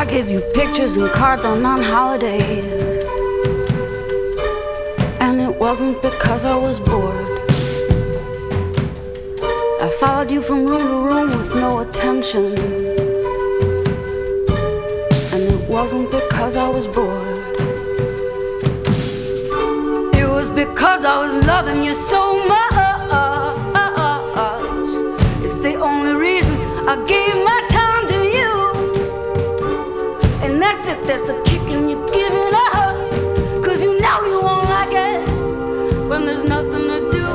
I give you pictures and cards on non-holidays, and it wasn't because I was bored. I followed you from room to room with no attention, and it wasn't because I was bored. It was because I was loving you so much. It's the only reason I gave my time to you. And that's it, there's a kick in you giving up, 'cause you know you won't like it when there's nothing to do.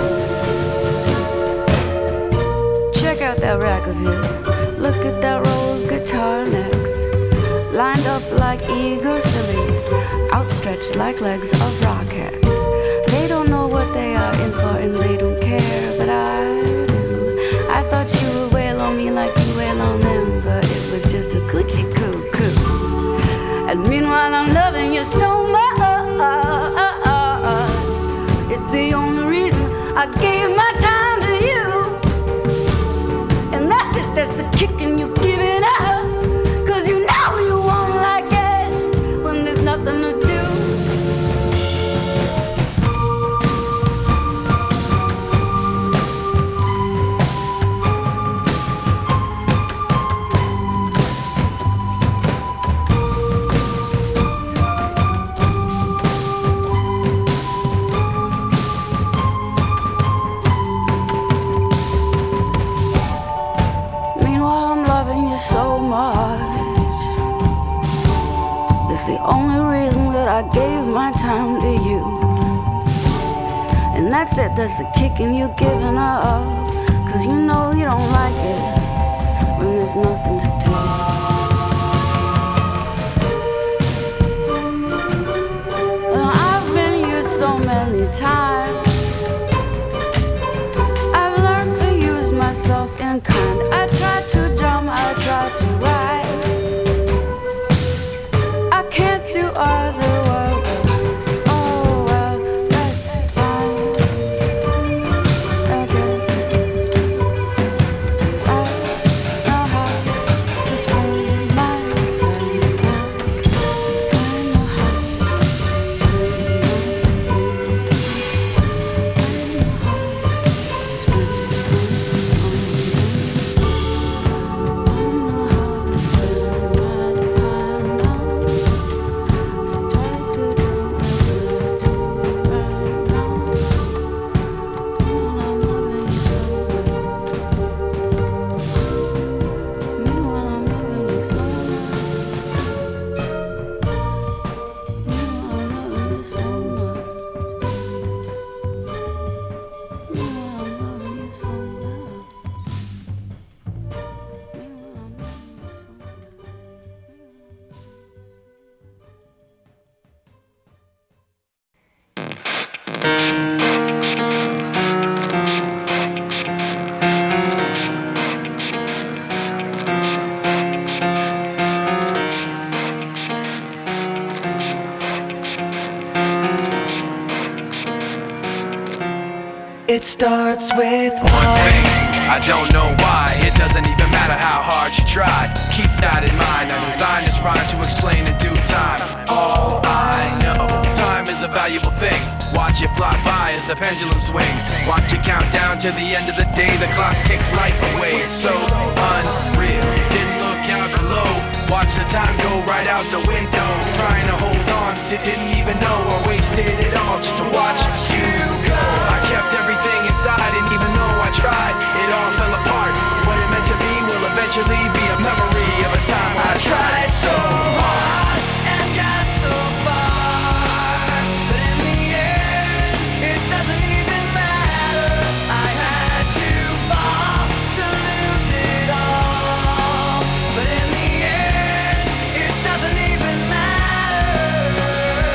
Check out that rack of his. Look at that row of guitar necks, lined up like eager fillies, outstretched like legs of rockets. They don't know what they are in for and they don't care, but I do. I thought you would wail on me like you wail on them, but it was just a coochie coo coo. And meanwhile I'm loving you so much. It's the only reason I gave my time to you. And that's it, that's a kick in you giving up, 'cause you know you won't like it when there's nothing to do. So much. That's the only reason that I gave my time to you. And that's it, that's the kicking you giving up, 'cause you know you don't like it when there's nothing to do. And I've been used so many times. I've learned to use myself in kind. I try to drum, I try to write. I can't do other work. Oh well, that's fine, I guess. 'Cause I know how to spend my time now. I know how to It starts with one thing, I don't know why. It doesn't even matter how hard you try. Keep that in mind. I designed this rhyme to explain in due time. All I know, time is a valuable thing. Watch it fly by as the pendulum swings. Watch it count down to the end of the day. The clock takes life away. It's so unreal. Didn't look out below. Watch the time go right out the window. Trying to hold on to didn't even know or wasted it all just to watch you go. I kept everything inside, and even though I tried, it all fell apart. What it meant to be will eventually be a memory of a time I tried so hard and got so far, but in the end, it doesn't even matter. I had to fall to lose it all, but in the end, it doesn't even matter.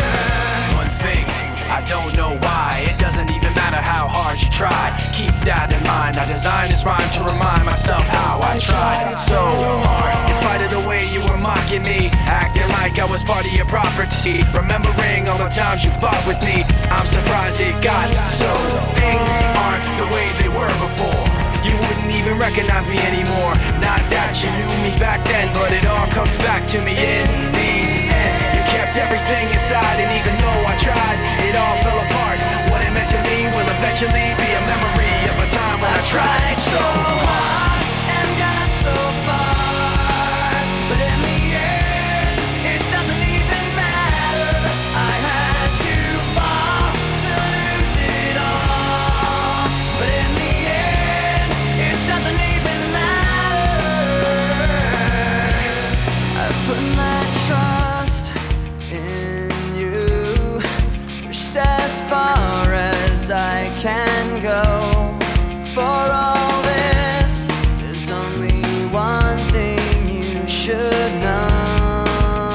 One thing, I don't know why. It doesn't even matter how hard you try. Keep that in mind. I designed this rhyme to remind myself how I tried so hard. In spite of the way you were mocking me, acting like I was part of your property, remembering all the times you fought with me, I'm surprised it got so. Things aren't the way they were before. You wouldn't even recognize me anymore. Not that you knew me back then, but it all comes back to me in the end. You kept everything inside, and even though I tried, it all fell apart. What it meant to me will eventually be a memory of a time when I tried so hard and got so far, but in the end, it doesn't even matter. I had to fall to lose it all, but in the end, it doesn't even matter. I've put my trust in you, pushed as far as I can go. For all this, there's only one thing you should know.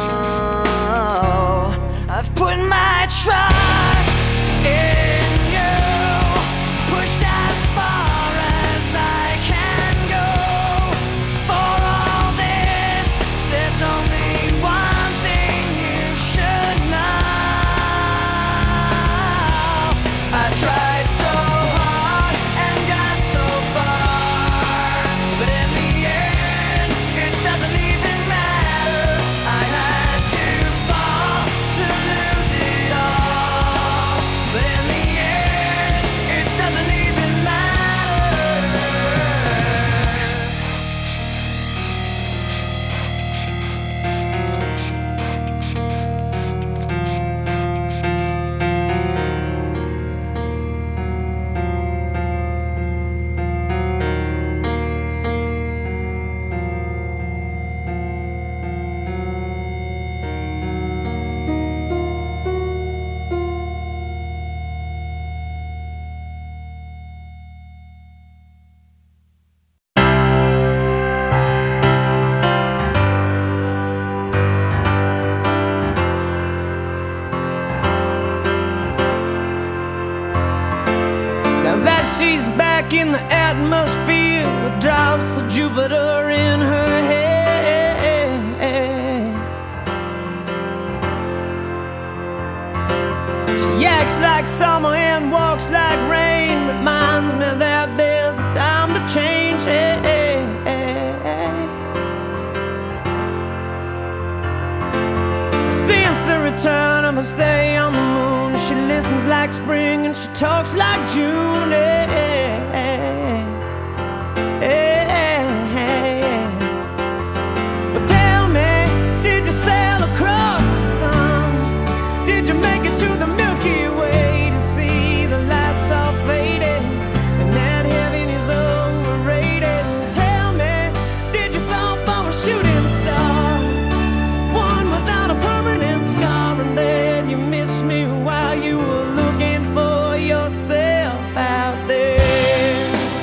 I've put my trust in you, pushed as far as I can go. For all this, there's only one thing you should know. I tried so hard and got so far, but in the end, it doesn't even matter. I had to fall to lose it all, but in the end, it doesn't even matter. Now that she's back in the atmosphere with drops of Jupiter in her head, she acts like summer and walks like rain, reminds me that there's a time to change. Since the return of her stay on the moon, she listens like spring and she talks like June. Well, tell me, did you sail across the sun? Did you make it to the Milky Way to see the lights all faded and that heaven is overrated? Tell me, did you fall for a shooting star, one without a permanent scar, and then you missed me while you were looking for yourself out there?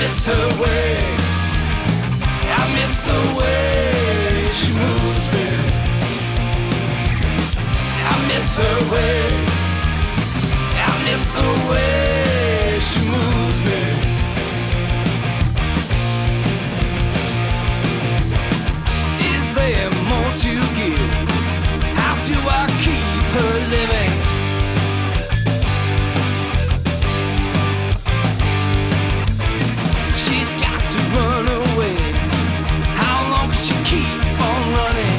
miss her way. I miss the way she moves me. I miss her way. I miss the way she moves me. Is there more to give? How do I keep her living? She's got to run away. How long can she keep on running?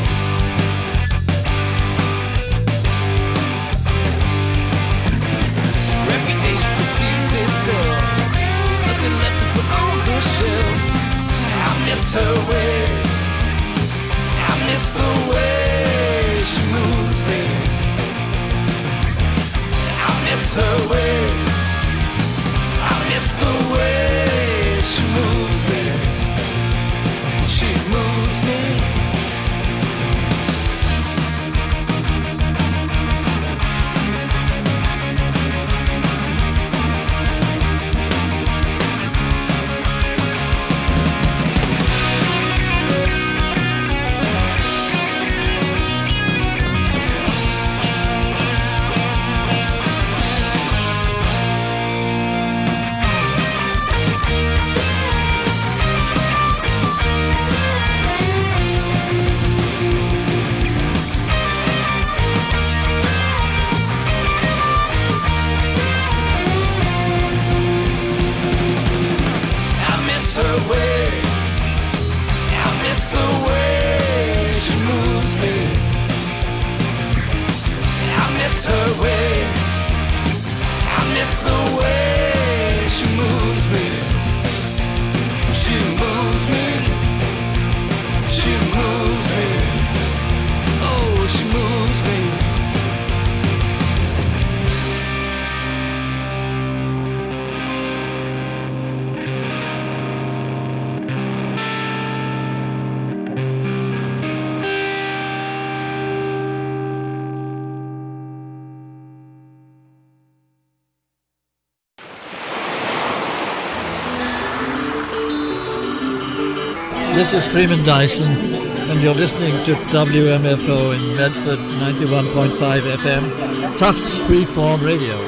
Reputation precedes itself. There's nothing left to put on the shelf. I miss her way. I miss the way she moves me. I miss her way. I miss the way she moves me. She moves me. Her way. I miss the way she moves me. I miss her way. I miss the way she moves me. She moves me. She moves me. Oh, she moves me. This is Freeman Dyson, and you're listening to WMFO in Medford, 91.5 FM, Tufts Freeform Radio.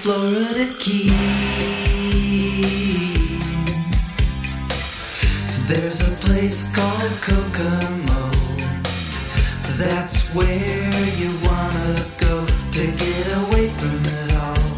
Florida Keys. There's a place called Kokomo. That's where you wanna go to get away from it all.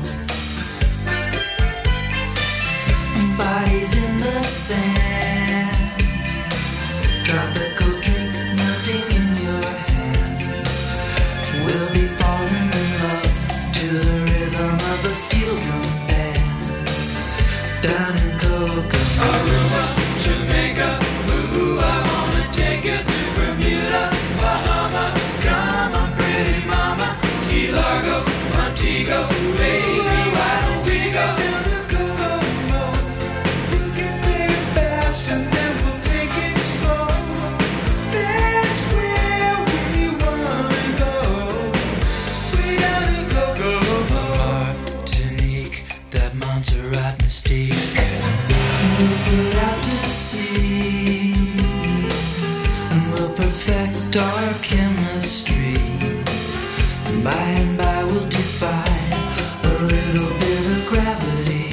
Bodies in the sand, tropical drink melting in your hand. We'll be falling in love to the rhythm of a steel drum band. Down in Kokomo, Aruba, Jamaica, ooh, I wanna take you to Bermuda, Bahama, come on pretty mama, Key Largo, Montego, baby, why don't we go down to Kokomo? You can make it fast and then we'll take it slow. That's where we wanna go. We gotta go, Martinique, that Montserrat mystique. We'll put out to sea, and we'll perfect our chemistry. By and by we'll defy a little bit of gravity.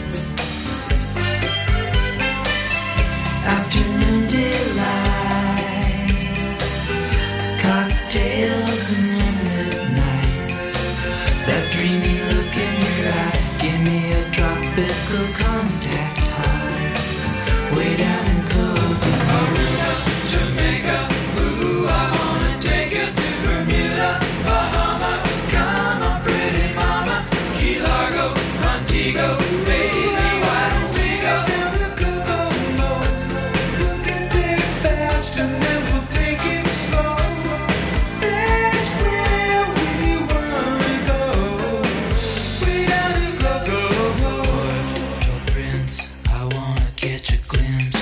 Afternoon delight, cocktails and moonlit nights. That dreamy look in your eye, give me a tropical contact high. Way down in Kokomo, Aruba, Jamaica, ooh, I wanna take you to Bermuda, Bahama, come on pretty mama, Key Largo, Montego, baby, why don't we go down to Kokomo? You can take it fast and then we'll take it slow. That's where we wanna go. We gotta go. Port Prince, I wanna catch a glimpse.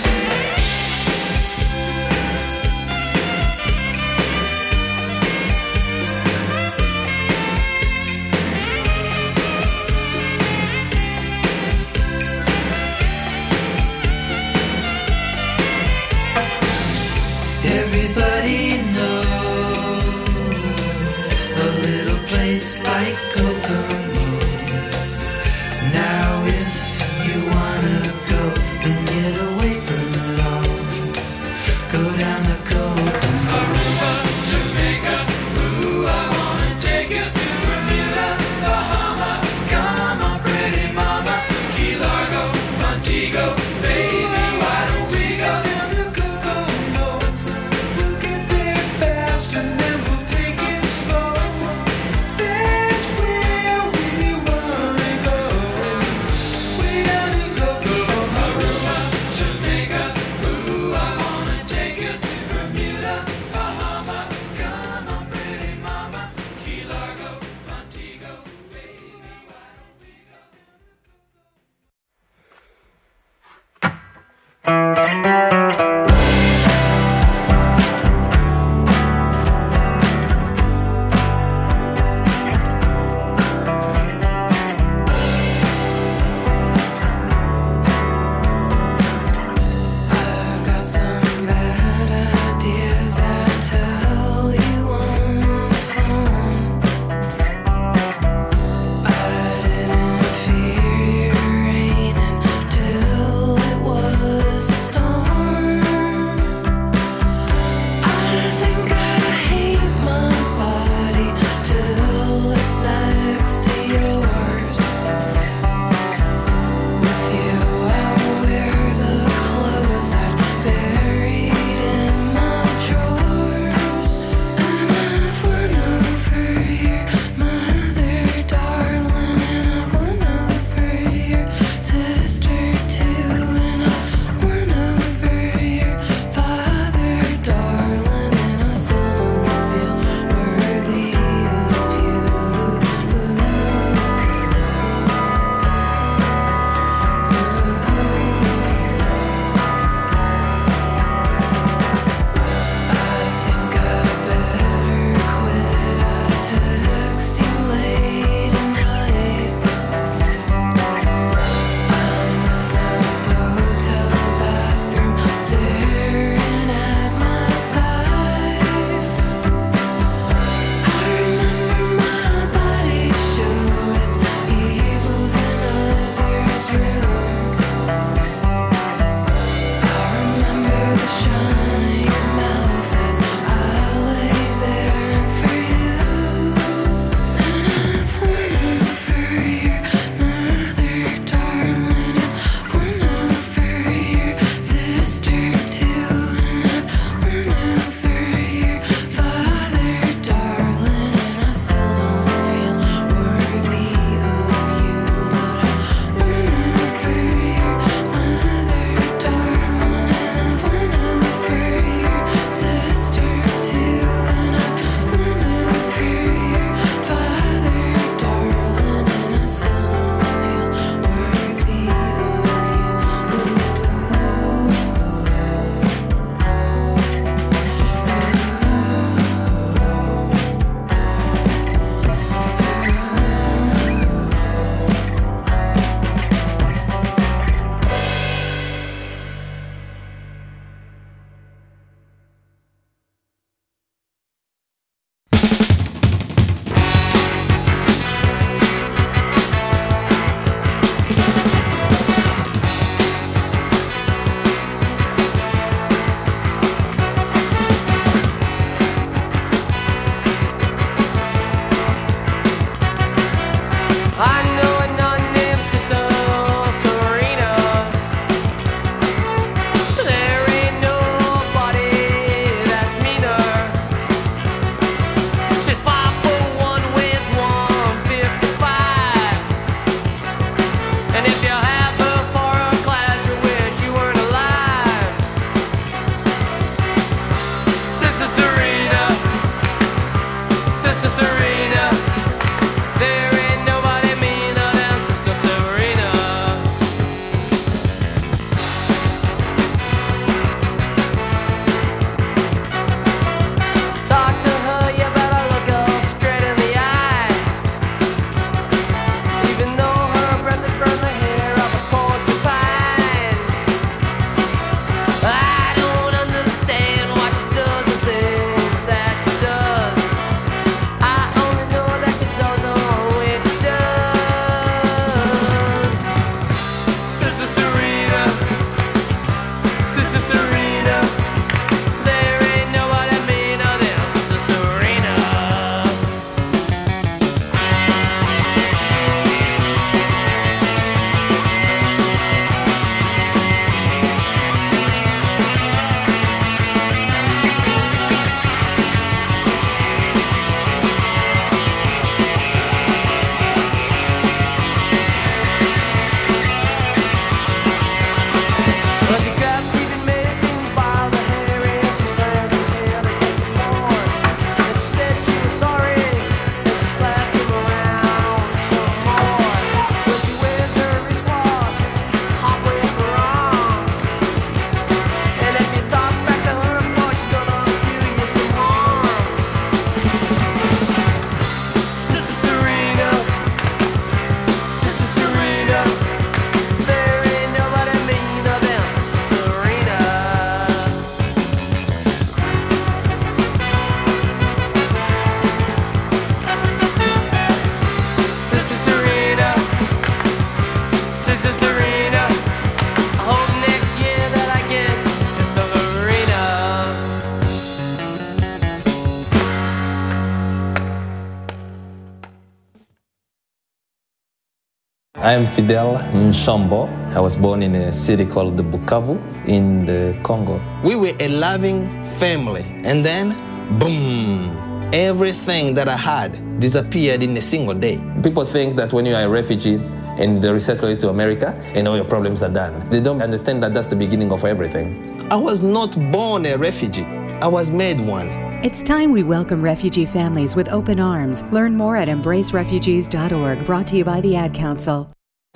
I am Fidel Nshambo. I was born in a city called Bukavu in the Congo. We were a loving family, and then, boom, everything that I had disappeared in a single day. People think that when you are a refugee and they resettle you to America and all your problems are done. They don't understand that that's the beginning of everything. I was not born a refugee. I was made one. It's time we welcome refugee families with open arms. Learn more at embracerefugees.org, brought to you by the Ad Council.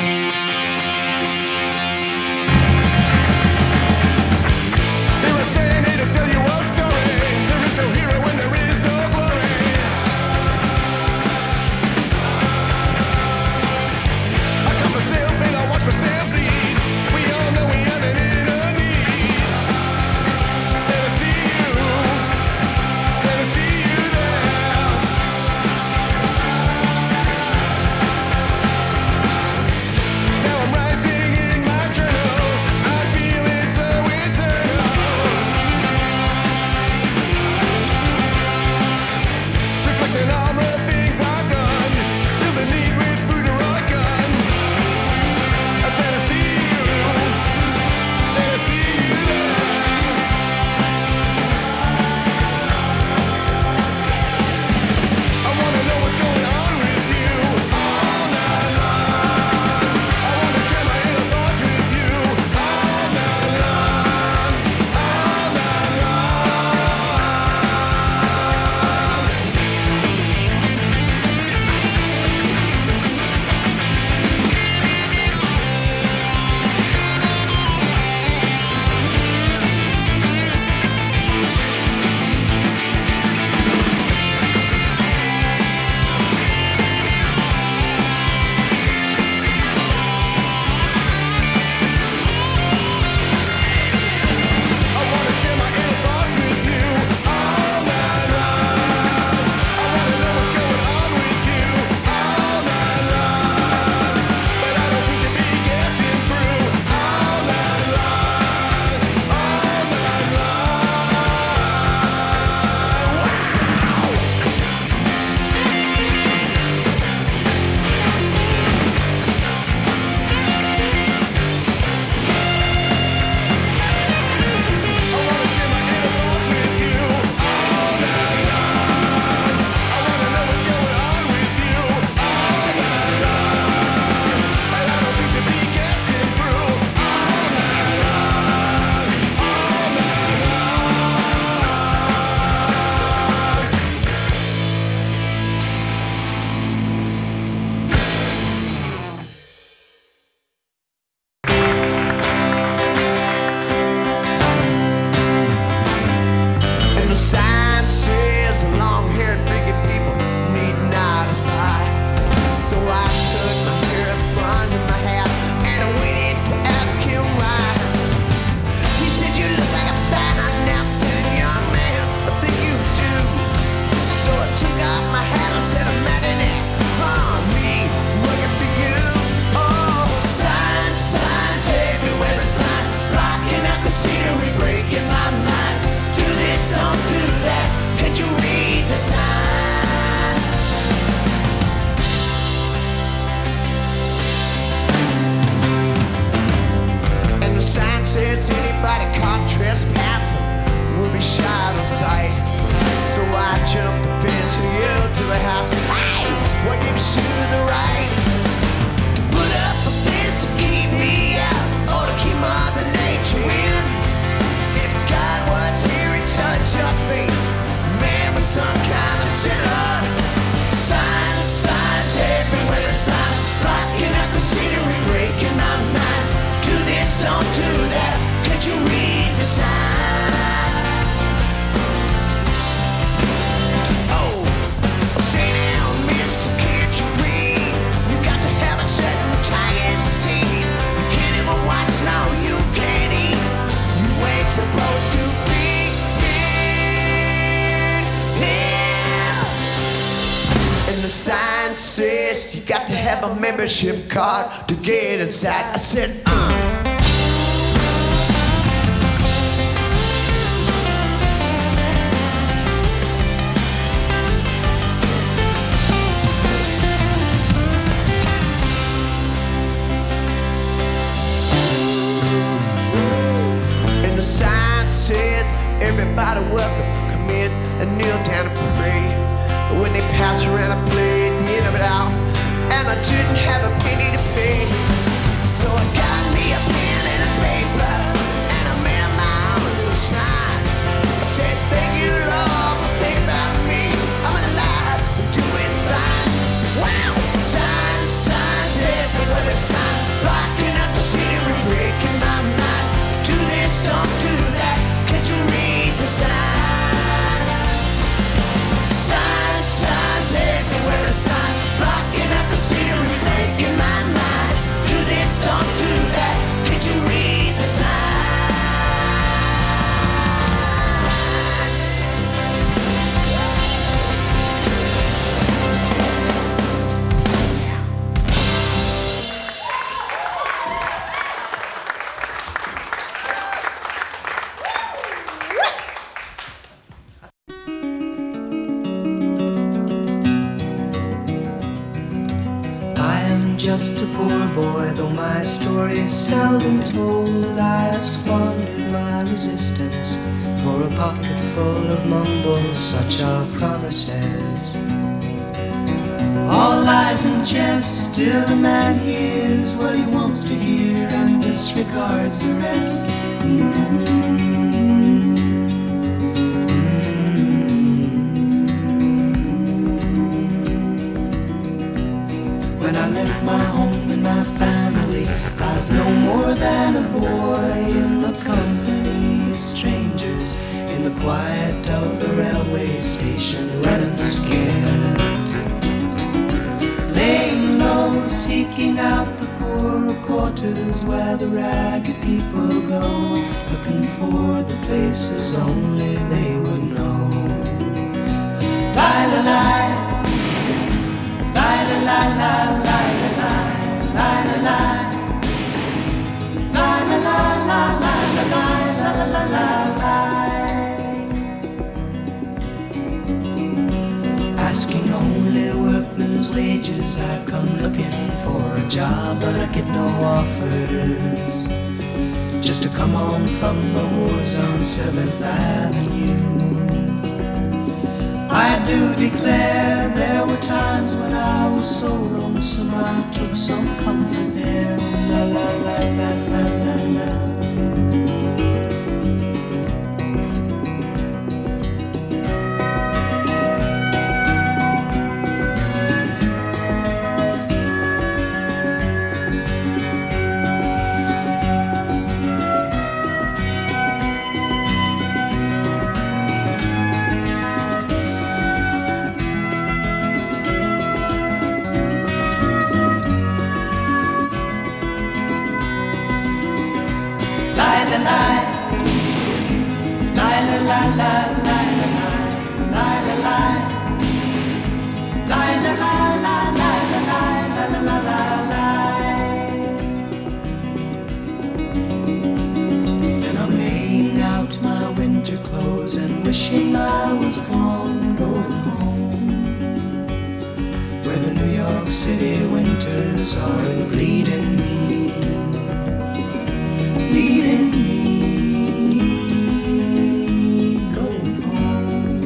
Anybody caught trespassing will be shot on sight. So I jumped the fence to you to the house. Hey, what gives you the right to put up a fence to keep me out, or to keep Mother Nature in? If God was here, he'd touch your face, man, with some kind of sinner. Signs everywhere, the sign blocking out the scenery, breaking my mind. Do this, don't do that. Can't you read the sign? Oh, say now, mister, can't you read? You got to have it set and tie it seed. You can't even watch, no, you can't eat. You ain't supposed to be here. And the sign says you got to have a membership card to get inside. I said, everybody welcome. Come in and kneel down and pray. But when they pass around, I play at the end of it all, and I didn't have a penny to pay. So I got me a pen and a paper, and I made my own little sign. I said, thank you, Lord, for thinking about me. I'm alive, doing fine. Wow! Signs, signs, everywhere there's signs, blocking up the city, breaking my mind. Do this, don't do that. Can't you read the sign? Signs, signs, everywhere there's signs, blocking up the city, breaking my mind. Do this, don't do that. Can't you read the sign? Just a poor boy, though my story is seldom told. I have squandered my resistance for a pocket full of mumbles, such are promises. All lies and jest, still a man hears what he wants to hear and disregards the rest. When I left my home and my family, I was no more than a boy in the company of strangers, in the quiet of the railway station, running scared, laying low, seeking out the poorer quarters where the ragged people go, looking for the places only they would know. Lie-la-lie, lie-la-lie-lie, lie-la-lie, asking only workmen's wages, I come looking for a job, but I get no offers. Just to come on from the wars on 7th Avenue. I do declare there were times when I was so lonesome I took some comfort there. La la la la la la la. And wishing I was gone, going home, where the New York City winters are bleeding me, bleeding me, going home.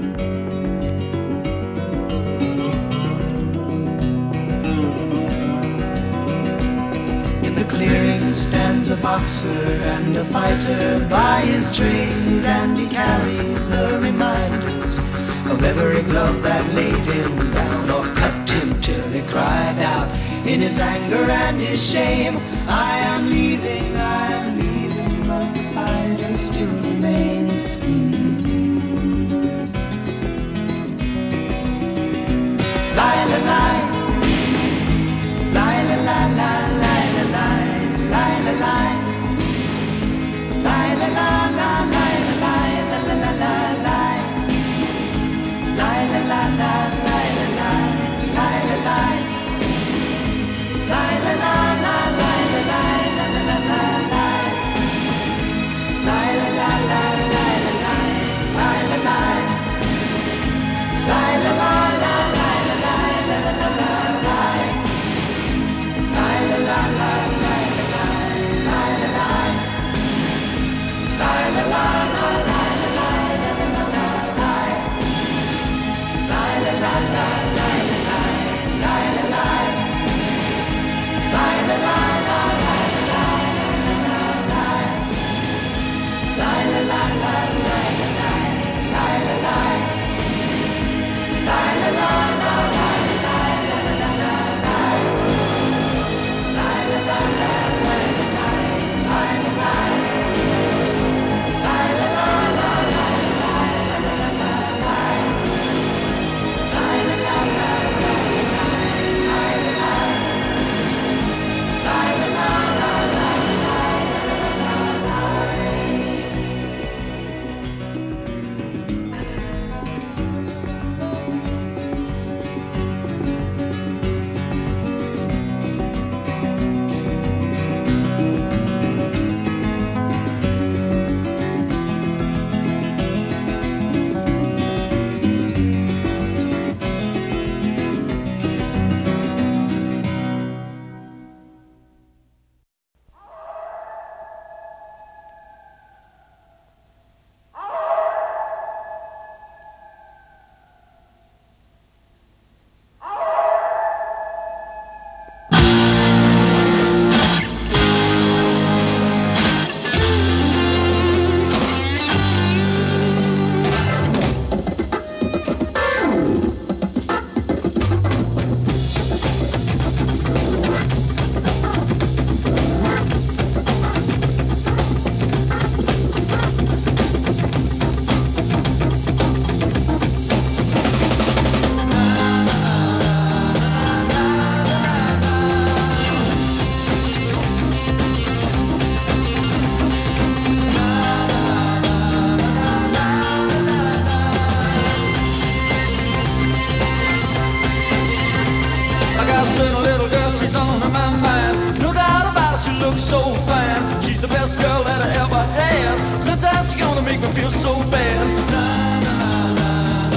In the clearing stands a boxer and a fighter by his trade, and he carries the reminders of every glove that laid him down or cut him till he cried out in his anger and his shame, I am leaving, but the fighter still remains. Lie, la, lie, lie, la, la, la, lie, la, lie, lie, la, lie, lie, la, la, la, lie, la, lie, la, la, la, la, lie, lie, la, la, la, lie, la, lie, lie, la, lie, lie, la, la, la, lie, la, lie, la, la, la, la, lie, lie, la, la, la, la. so fine. She's the best girl that I ever had. Sometimes you're gonna make me feel so bad. Na, na, na, na.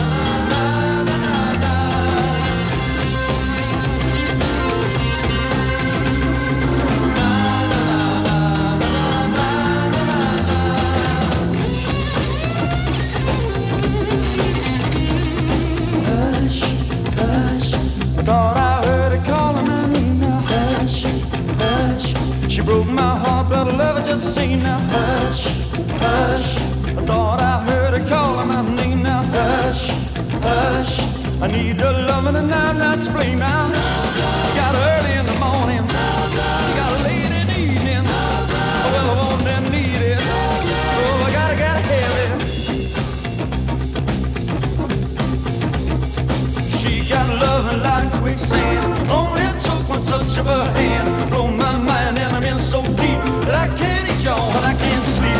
Thought I heard her calling my name now. Hush, hush. She broke my heart, but I love her just the same now. Hush, hush. I thought I heard her calling my name now. Hush, hush. I need her loving and I'm not to blame now. You got her early in the morning. You got her late in the evening. Well, I want and need it. Oh, I gotta have it. She got loving like quicksand. Only took one touch of her hand. Blow my mind and I'm in so deep that I can't eat y'all and I can't sleep.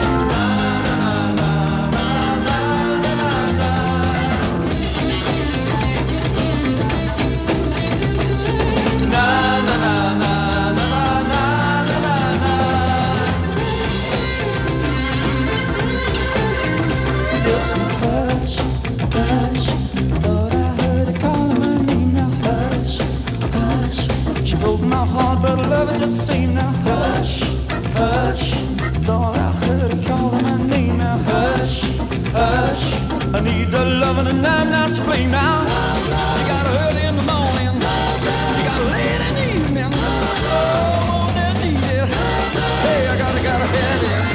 Na na na na na na na na na. Listen, hush, hush. Thought I heard her calling my name now. Hush, hush. She broke my heart, but I love her just the same now. Hush, hush. Thought I heard her calling my name now. Hush, hush. I need the loving and I'm not to blame now. You got her early in the morning. You got her late in the evening. Oh, I need it. Hey, I gotta have it.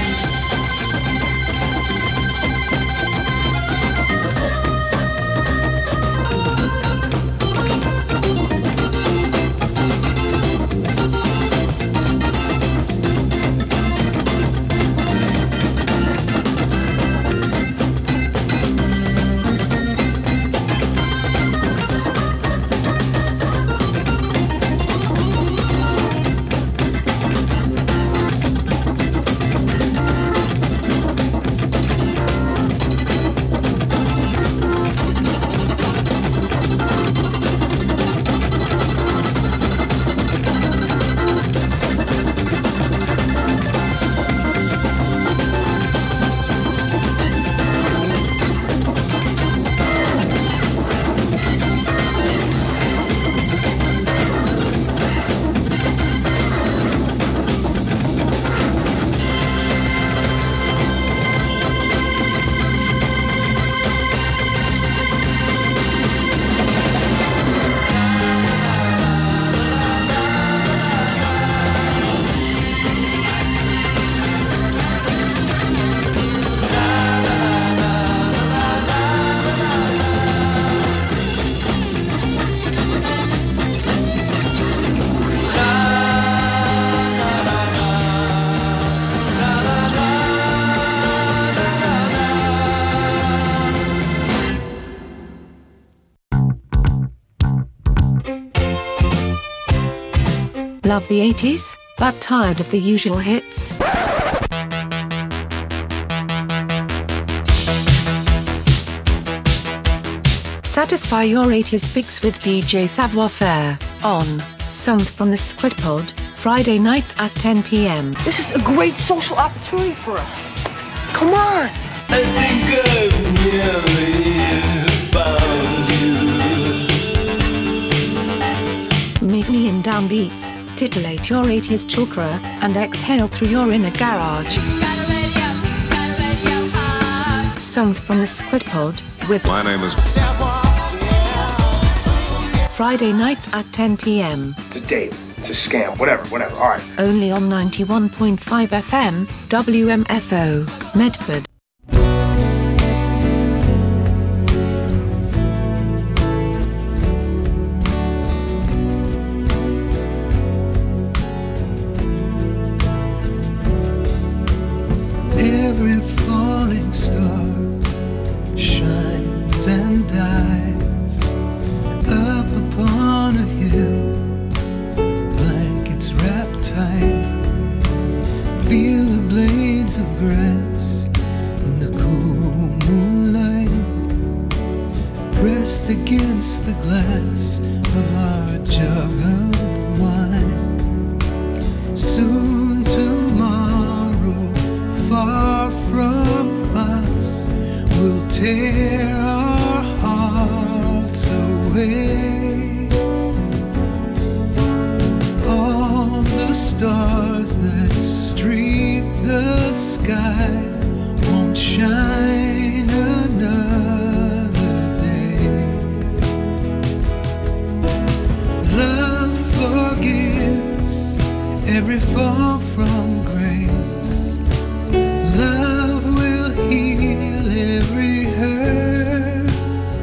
Love the 80s, but tired of the usual hits? Satisfy your 80s fix with DJ Savoir Faire on Songs from the Squid Pod, Friday nights at 10 p.m. This is a great social opportunity for us. Come on! I think I've nearly found you. Meet me in downbeats, titillate your 80s chakra, and exhale through your inner garage. Songs from the Squid Pod with My name is Friday nights at 10 p.m. It's a date. It's a scam. Whatever. All right. Only on 91.5 FM, WMFO, Medford. Every falling star shines and dies up upon a hill, blankets wrapped tight. Feel the blades of grass in the cool moonlight, pressed against the glass of our jug of wine. Soon to stars that streak the sky won't shine another day. Love forgives every fall from grace. Love will heal every hurt.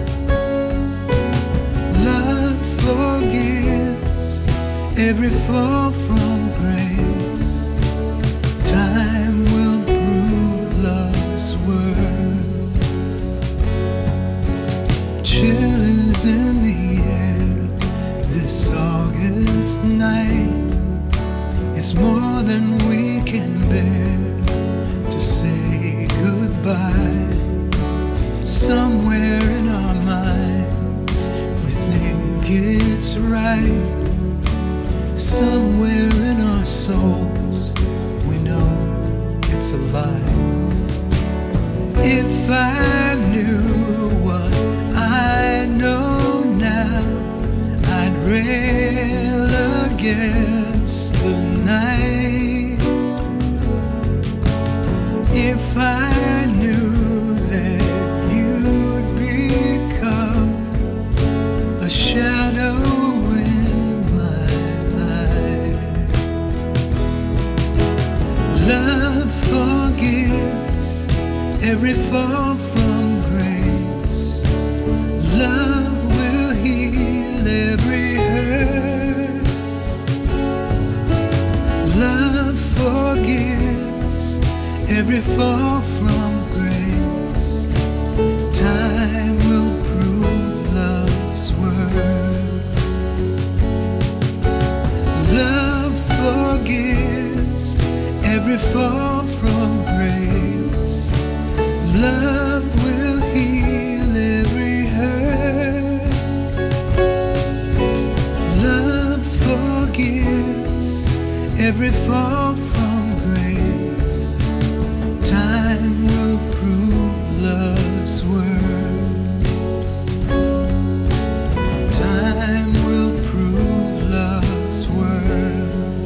Love forgives every fall from grace. Time will prove love's worth. Chill is in the air this August night. It's more than we can bear to say goodbye. Somewhere in our minds we think it's right. Somewhere in our souls we know it's a lie. If I knew what I know now, I'd rail against the night. If I knew that you'd become a shadow in my life. Love forgives every fall from grace. Love will heal every hurt. Love forgives every fall from grace. Time will prove love's worth. Love forgives every fall from grace. Love will heal every hurt. Love forgives every fall from grace. Time will prove love's worth. Time will prove love's worth.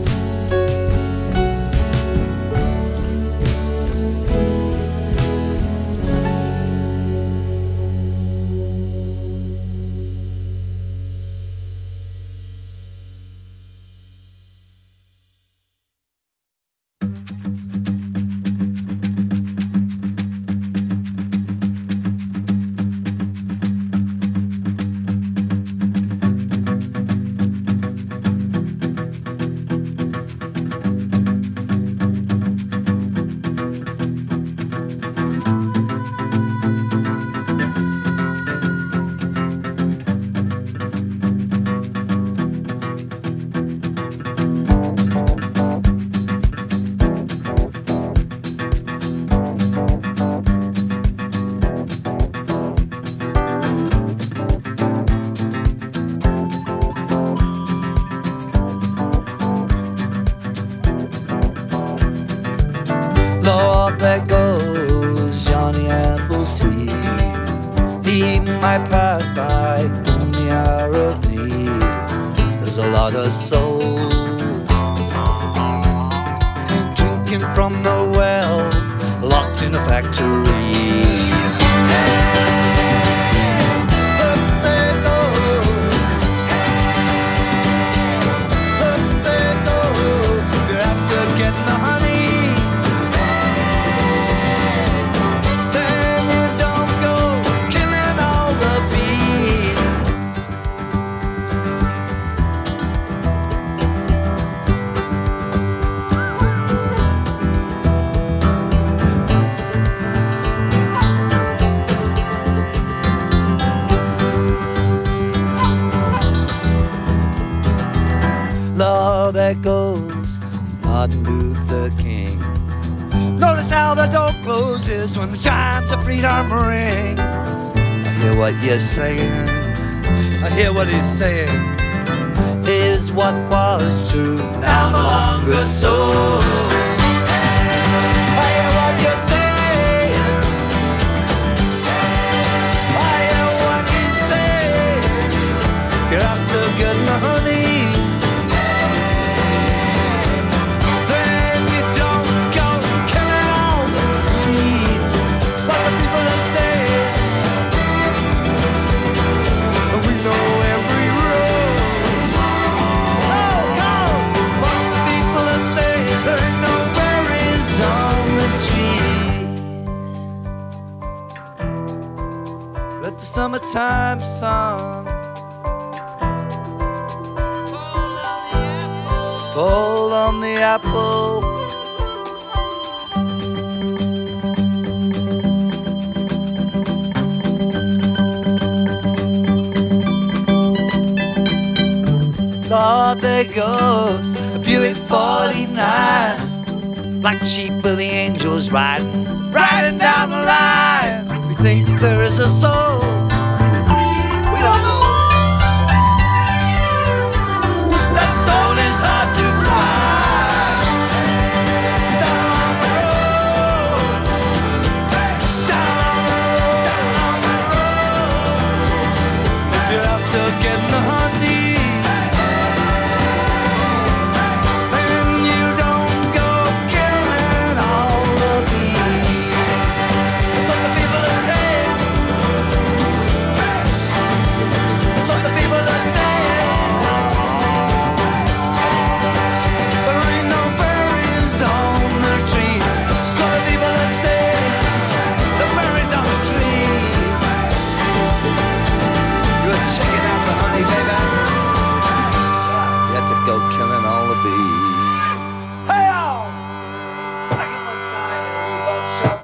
Lord, there goes Johnny Appleseed. He might pass by in the hour of need. There's a lot of soul drinking from the well, locked in a factory. Lord, there goes Martin Luther King. Notice how the door closes when the chimes of freedom ring. I hear what you're saying, I hear what he's saying. Is what was true now no longer so. I hear what you're saying, I hear what he's saying. You have to get money. summertime sun. Fall on the apple. Lord, there goes a Buick 49, black sheep with the angels riding down the line. We think there is a soul, we don't know. That soul is hard to find. Down the road, down the road. If you're after getting the honey, go killing all the bees. Hey, y'all! Second one time in a reload shop.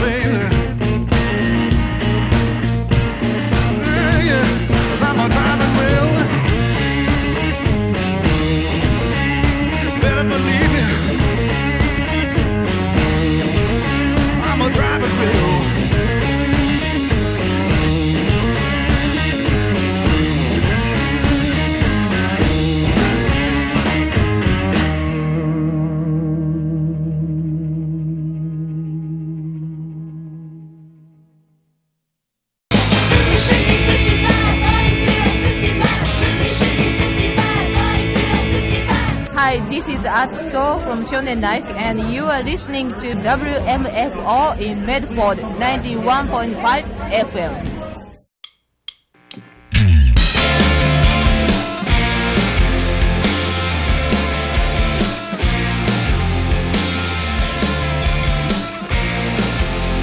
baby. Yeah, 'cause I'm a driving wheel. Better believe me, I'm a driving wheel. Hi, this is Atsuko from Shonen Life, and you are listening to WMFO in Medford 91.5 FM.